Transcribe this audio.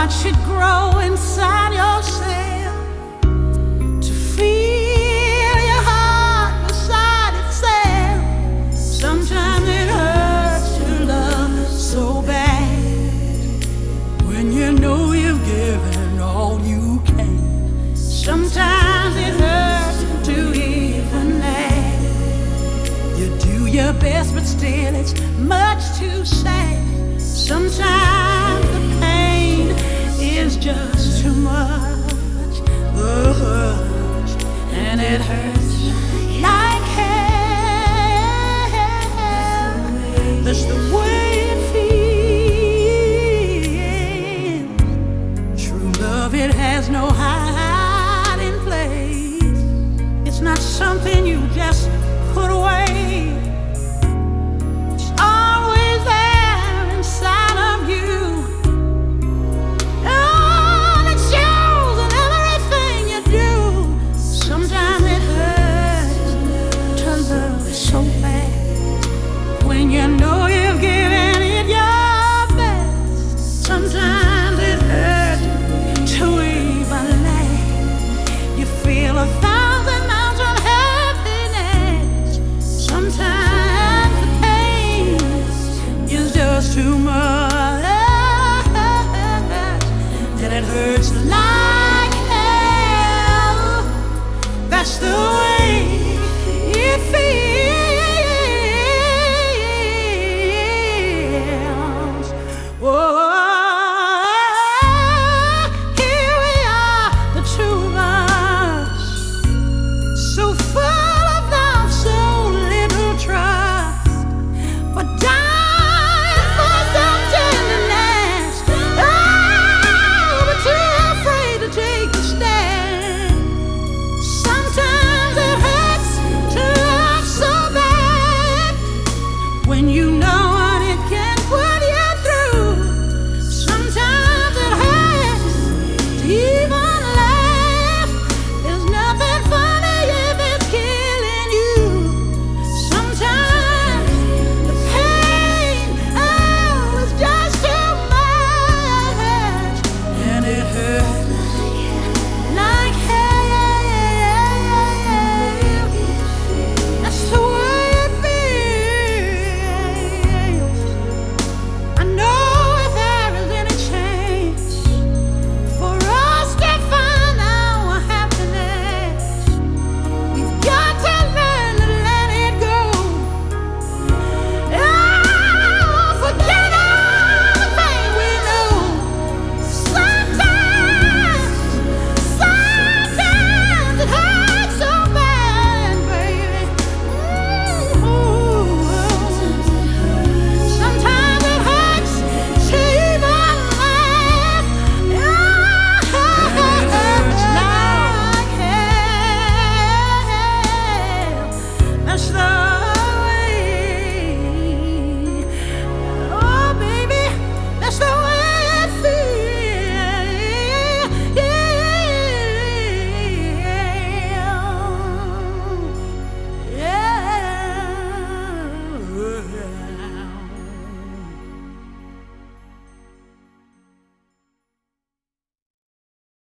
watch it grow inside yourself to feel your heart beside itself. Sometimes it hurts to love so bad when you know you've given all you can. Sometimes it hurts to even ask. You do your best, but still it's much too sad. Sometimes the pain is just too much, and it hurts like hell. That's the way it feels. True love, it has no hiding place. It's not something you just put away. When you know you've given it your best, sometimes it hurts to even laugh. You feel 1,000 miles of happiness. Sometimes the pain is just too much, and it hurts.